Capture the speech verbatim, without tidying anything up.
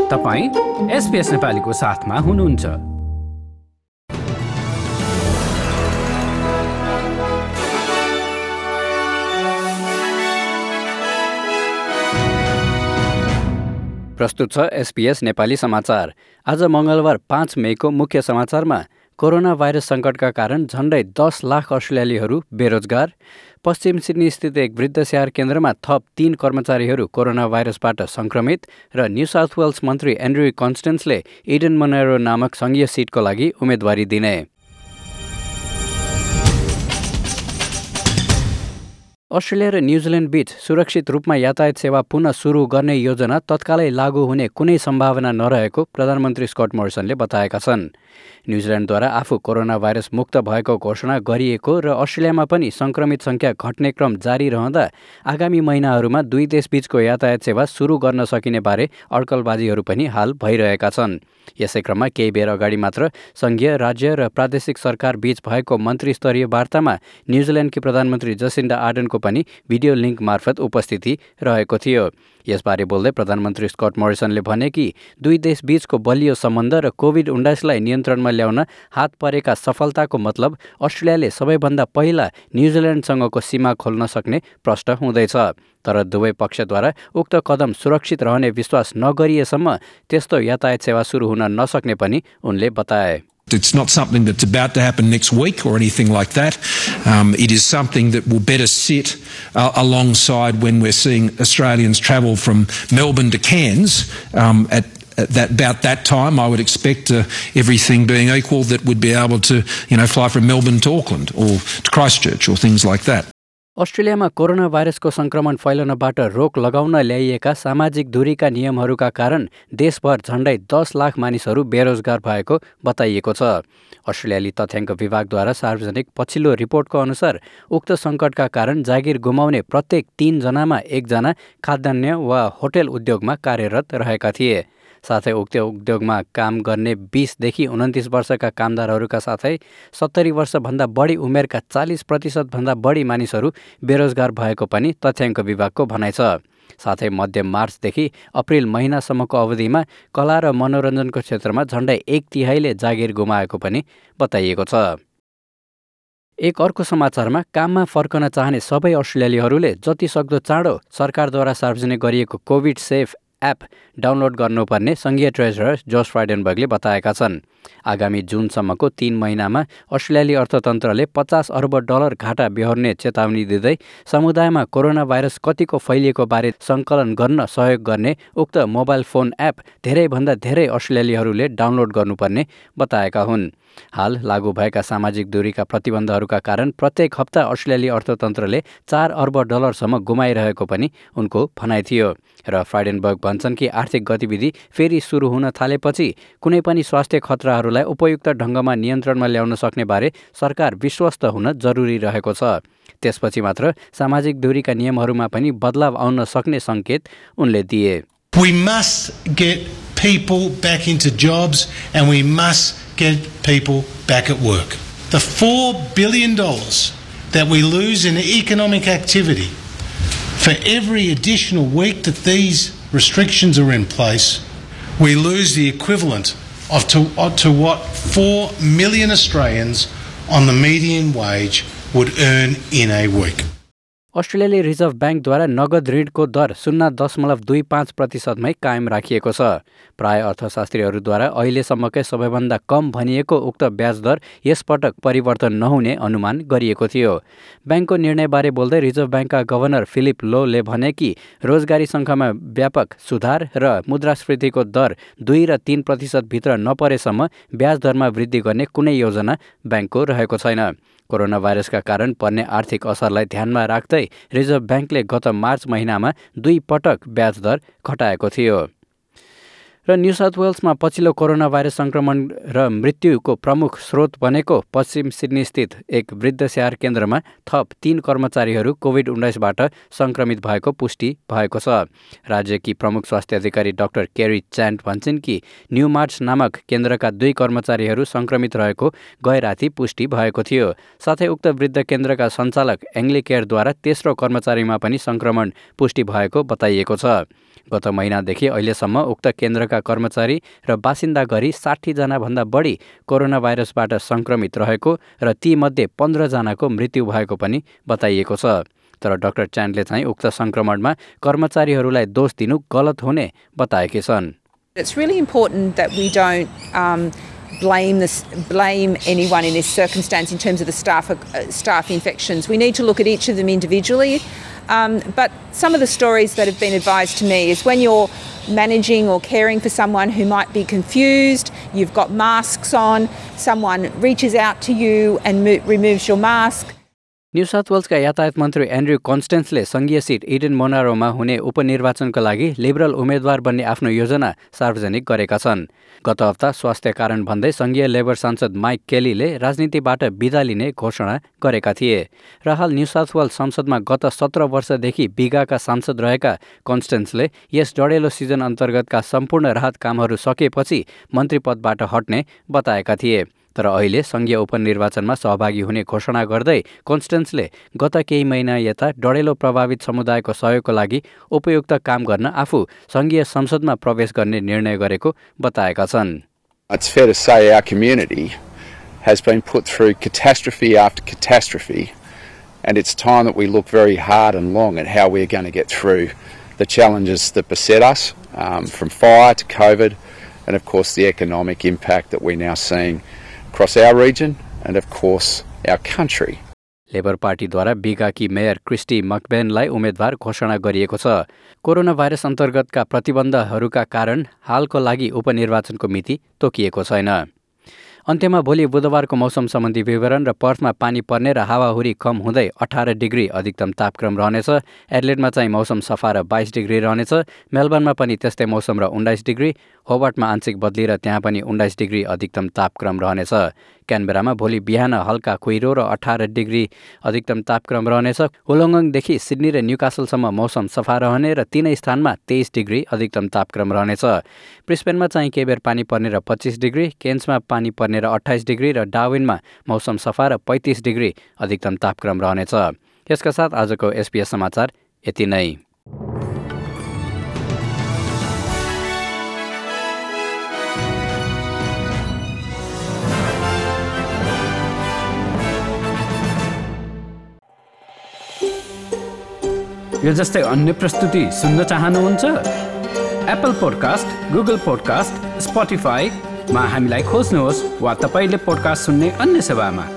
तपाईँ एसपीएस नेपालीको साथमा हुनुहुन्छ। प्रस्तुत छ एसपीएस नेपाली समाचार। आज मङ्गलबार पाँच मेको मुख्य समाचारमा कोरोना भाइरस सङ्कटका कारण झण्डै दस लाख अस्ट्रेलियालीहरू बेरोजगार, पश्चिम सिडनी स्थित एक वृद्ध स्याहार केन्द्रमा थप तीन कर्मचारीहरू कोरोना भाइरसबाट सङ्क्रमित र न्यू साउथ वेल्स मन्त्री एन्ड्रयू कन्स्टेन्सले इडन मोनेरो नामक सङ्घीय सिटको लागि उम्मेदवारी दिने। अस्ट्रेलिया र न्युजिल्यान्ड बीच सुरक्षित रूपमा यातायात सेवा पुनः सुरु गर्ने योजना तत्कालै लागू हुने कुनै सम्भावना नरहेको प्रधानमन्त्री स्कट मोरिसनले बताएका छन्। न्युजिल्यान्डद्वारा आफू कोरोना भाइरस मुक्त भएको घोषणा गरिएको र अस्ट्रेलियामा पनि सङ्क्रमित सङ्ख्या घट्ने क्रम जारी रहँदा आगामी महिनाहरूमा दुई देशबीचको यातायात सेवा सुरु गर्न सकिने बारे अड्कलबाजीहरू पनि हाल भइरहेका छन्। यसै क्रममा केही बेर अगाडि मात्र सङ्घीय, राज्य र प्रादेशिक सरकार बीच भएको मन्त्री स्तरीय वार्तामा न्युजिल्यान्डकी प्रधानमन्त्री जसिन्डा आर्डनको पनि भिडियो लिङ्क मार्फत उपस्थिति रहेको थियो। यसबारे बोल्दै प्रधानमन्त्री स्कट मोरिसनले भने कि दुई देशबीचको बलियो सम्बन्ध र कोभिड उन्नाइसलाई नियन्त्रणमा ल्याउन हात परेका सफलताको मतलब अस्ट्रेलियाले सबैभन्दा पहिला न्युजिल्यान्डसँगको सीमा खोल्न सक्ने प्रश्न हुँदैछ। तर दुवै पक्षद्वारा उक्त कदम सुरक्षित रहने विश्वास नगरिएसम्म त्यस्तो यातायात सेवा सुरु हुन नसक्ने पनि उनले बताए। It's not something that's about to happen next week or anything like that. Um, it is something that will better sit uh, alongside when we're seeing Australians travel from Melbourne to Cairns. Um, at, at that, about that time, I would expect uh, everything being equal that would be able to, you know, fly from Melbourne to Auckland or to Christchurch or things like that. अस्ट्रेलियामा corona भाइरसको सङ्क्रमण फैलनबाट रोक लगाउन ल्याइएका सामाजिक दूरीका नियमहरूका कारण देशभर झण्डै दस लाख मानिसहरू बेरोजगार भएको बताइएको छ। अस्ट्रेलियाली तथ्याङ्क विभागद्वारा सार्वजनिक पछिल्लो रिपोर्टको अनुसार उक्त सङ्कटका कारण जागिर गुमाउने प्रत्येक तीनजनामा एकजना खाद्यान्न वा होटेल उद्योगमा कार्यरत रहेका थिए। साथै उक्त उद्योगमा काम गर्ने बीसदेखि उन्तिस वर्षका कामदारहरूका साथै सत्तरी वर्षभन्दा बढी उमेरका चालिस प्रतिशतभन्दा बढी मानिसहरू बेरोजगार भएको पनि तथ्याङ्क विभागको भनाइ छ। साथै मध्य मार्चदेखि अप्रिल महिनासम्मको अवधिमा कला र मनोरञ्जनको क्षेत्रमा झण्डै एक तिहाईले जागिर गुमाएको पनि बताइएको छ। एक अर्को समाचारमा काममा फर्कन चाहने सबै अस्ट्रेलियालीहरूले जति सक्दो चाँडो सरकारद्वारा सार्वजनिक गरिएको कोभिड सेफ एप डाउनलोड गर्नुपर्ने सङ्घीय ट्रेजरर जोस फ्राइडेनबर्गले बताएका छन्। आगामी जुनसम्मको तीन महिनामा अस्ट्रेलियाली अर्थतन्त्रले पचास अर्ब डलर घाटा बेहोर्ने चेतावनी दिँदै समुदायमा कोरोना भाइरस कतिको फैलिएको बारे सङ्कलन गर्न सहयोग गर्ने उक्त मोबाइल फोन एप धेरैभन्दा धेरै अस्ट्रेलियालीहरूले डाउनलोड गर्नुपर्ने बताएका हुन्। हाल लागू भएका सामाजिक दूरीका प्रतिबन्धहरूका कारण प्रत्येक हप्ता अस्ट्रेलियाली अर्थतन्त्रले चार अर्ब डलरसम्म गुमाइरहेको पनि उनको भनाइ थियो। र फ्राइडेनबर्ग भन्छन् कि आर्थिक गतिविधि फेरि सुरु हुन थालेपछि कुनै पनि स्वास्थ्य खतराहरूलाई उपयुक्त ढङ्गमा नियन्त्रणमा ल्याउन सक्ने बारे सरकार विश्वस्त हुन जरुरी रहेको छ। त्यसपछि मात्र सामाजिक दूरीका नियमहरूमा पनि बदलाव आउन सक्ने सङ्केत उनले दिए। We must get people back into jobs and we must get people back at work. The four billion dollars that we lose in economic activity for every additional week that these restrictions are in place, we lose the equivalent of to, to what four million Australians on the median wage would earn in a week. अस्ट्रेलियाली reserve ब्याङ्कद्वारा नगद ऋणको दर शून्य दशमलव दुई पाँच प्रतिशतमै कायम राखिएको छ। प्राय अर्थशास्त्रीहरूद्वारा अहिलेसम्मकै सबैभन्दा कम भनिएको उक्त ब्याज दर यसपटक परिवर्तन नहुने अनुमान गरिएको थियो। ब्याङ्कको निर्णयबारे बोल्दै रिजर्भ ब्याङ्कका गभर्नर फिलिप लोले भने कि रोजगारी सङ्ख्यामा व्यापक सुधार र मुद्रास्फीतिको दर दुई र तीन प्रतिशतभित्र नपरेसम्म ब्याज दरमा वृद्धि गर्ने कुनै योजना ब्याङ्कको रहेको छैन। कोरोना भाइरसका कारण पर्ने आर्थिक असरलाई ध्यानमा राख्दै रिजर्भ ब्याङ्कले गत मार्च महिनामा दुई पटक ब्याज दर घटाएको थियो। र न्यू साउथ वेल्समा पछिल्लो कोरोना भाइरस सङ्क्रमण र मृत्युको प्रमुख स्रोत बनेको पश्चिम सिडनी स्थित एक वृद्ध स्याहार केन्द्रमा थप तीन कर्मचारीहरू कोभिड उन्नाइसबाट सङ्क्रमित भएको पुष्टि भएको छ। राज्यकी प्रमुख स्वास्थ्य अधिकारी डाक्टर केरी च्यान्ट भन्छन् कि न्यू मार्च नामक केन्द्रका दुई कर्मचारीहरू सङ्क्रमित रहेको गए राति पुष्टि भएको थियो। साथै उक्त वृद्ध केन्द्रका सञ्चालक एङ्ग्ली केयरद्वारा तेस्रो कर्मचारीमा पनि सङ्क्रमण पुष्टि भएको बताइएको छ। गत महिनादेखि अहिलेसम्म उक्त केन्द्रका अस्पतालका कर्मचारी र बासिन्दा गरी साठी जना भन्दा बढी कोरोना भाइरसबाट संक्रमित रहेको र तीमध्ये पन्ध्र जनाको मृत्यु भएको पनि बताइएको छ। तर डाक्टर च्यानले चाहिँ उक्त संक्रमणमा कर्मचारीहरूलाई दोष दिनु गलत हुने बताएकी छन्। It's really important that we don't um, blame this, blame anyone in this circumstance in terms of the staff uh, staff infections. We need to look at each of them individually. Um, but some of the stories that have been advised to me is when you're managing or caring for someone who might be confused, you've got masks on, someone reaches out to you and mo- removes your mask. New South वेल्सका यातायात मन्त्री Andrew कन्स्टेन्सले सङ्घीय seat Eden मोनारोमा हुने उपनिर्वाचनका लागि liberal उम्मेद्वार बन्ने आफ्नो योजना सार्वजनिक गरेका छन्। गत हप्ता स्वास्थ्य कारण भन्दै सङ्घीय लेबर सांसद माइक केलीले राजनीतिबाट बिदा लिने घोषणा गरेका थिए र हाल न्यू साउथ वेल्स संसदमा गत सत्र वर्षदेखि बिगाका सांसद रहेका कन्स्टेन्सले यस डढेलो सिजन अन्तर्गतका सम्पूर्ण राहत कामहरू सकेपछि मन्त्री पदबाट हट्ने बताएका थिए। तर अहिले सङ्घीय उपनिर्वाचनमा सहभागी हुने घोषणा गर्दै कन्स्टेन्सले गत केही महिना यता डढेलो प्रभावित समुदायको सहयोगको लागि उपयुक्त काम गर्न आफू सङ्घीय संसदमा प्रवेश गर्ने निर्णय गरेको बताएका छन्। It's fair to say our community has been put through catastrophe after catastrophe, and it's time that we look very hard and long at how we're going to get through the challenges that beset us, um, from fire to COVID, and of course the economic impact that we're now seeing across our region and of course our country. Labor पार्टीद्वारा बिगाकी mayor Kristy मकबेनलाई उम्मेद्वार घोषणा गरिएको छ। Corona virus अन्तर्गतका प्रतिबन्धहरूका कारण हालको लागि उपनिर्वाचनको मिति तोकिएको छैन। अन्त्यमा भोलि बुधबारको मौसम सम्बन्धी विवरण र पर्थमा पानी पर्ने र हावाहुरी कम हुँदै अठार डिग्री अधिकतम तापक्रम रहनेछ। एडलेडमा चाहिँ मौसम सफा र बाइस डिग्री रहनेछ। मेलबर्नमा पनि त्यस्तै मौसम र उन्नाइस डिग्री। होबार्टमा आंशिक बदली र त्यहाँ पनि उन्नाइस डिग्री अधिकतम तापक्रम रहनेछ। क्यानबेरामा भोलि बिहान हल्का कुहिरो र अठार डिग्री अधिकतम तापक्रम रहनेछ। वुलङ्गङदेखि सिडनी र न्युकासलसम्म मौसम सफा रहने र तीनै स्थानमा तेइस डिग्री अधिकतम तापक्रम रहनेछ। ब्रिस्बेनमा चाहिँ केही बेर पानी पर्ने र पच्चिस डिग्री, केन्समा पानी पर्ने र अट्ठाइस डिग्री र डार्विनमा मौसम सफा र पैँतिस डिग्री अधिकतम तापक्रम रहनेछ। यसका साथ आजको एसपीएस समाचार यति नै। यो जस्तै अन्य प्रस्तुति सुन्न चाहनुहुन्छ? एप्पल पोडकास्ट, गुगल पोडकास्ट, स्पोटिफाईमा हामीलाई खोज्नुहोस् वा तपाईले पोडकास्ट सुन्ने अन्य सेवामा।